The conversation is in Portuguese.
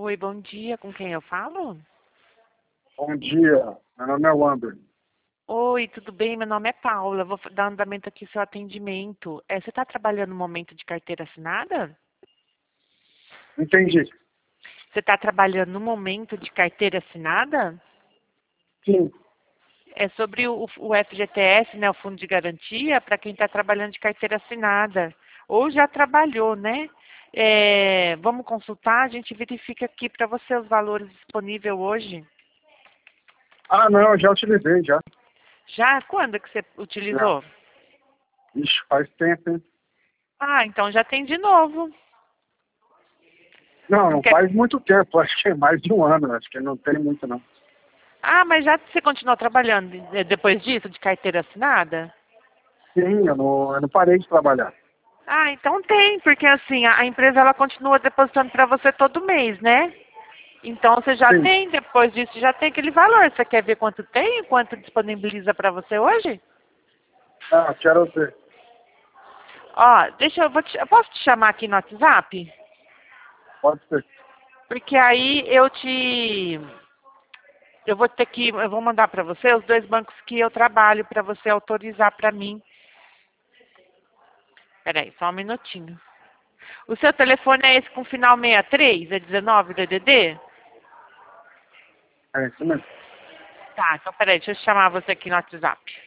Oi, bom dia. Com quem eu falo? Bom dia, meu nome é Wander. Oi, tudo bem? Meu nome é Paula. Vou dar andamento aqui ao seu atendimento. Você está trabalhando no momento de carteira assinada? Entendi. Você está trabalhando no momento de carteira assinada? Sim, É sobre o FGTS, né, o Fundo de Garantia, para quem está trabalhando de carteira assinada. Ou já trabalhou, né? Vamos consultar, a gente verifica aqui para você os valores disponíveis hoje. ah não, eu já utilizei já. Já? Quando que você Já. utilizou? Ixi, faz tempo, hein? Ah, então já tem de novo. Não, Não não quer... faz muito tempo, acho que é mais de um ano, acho que não tem muito não. Ah, mas já você continuou trabalhando depois disso, de carteira assinada? Sim, eu não parei de trabalhar. Ah, então tem, porque assim, a empresa ela continua depositando para você todo mês, né? Então você já Sim, tem, depois disso já tem aquele valor. Você quer ver quanto tem e quanto disponibiliza para você hoje? quero ver. Ó, eu posso te chamar aqui no WhatsApp? Pode ser. Porque aí eu vou mandar para você os dois bancos que eu trabalho para você autorizar para mim. Peraí, só um minutinho. O seu telefone é esse com final 63, é 19 DDD? É isso mesmo. Tá, então peraí, deixa eu chamar você aqui no WhatsApp.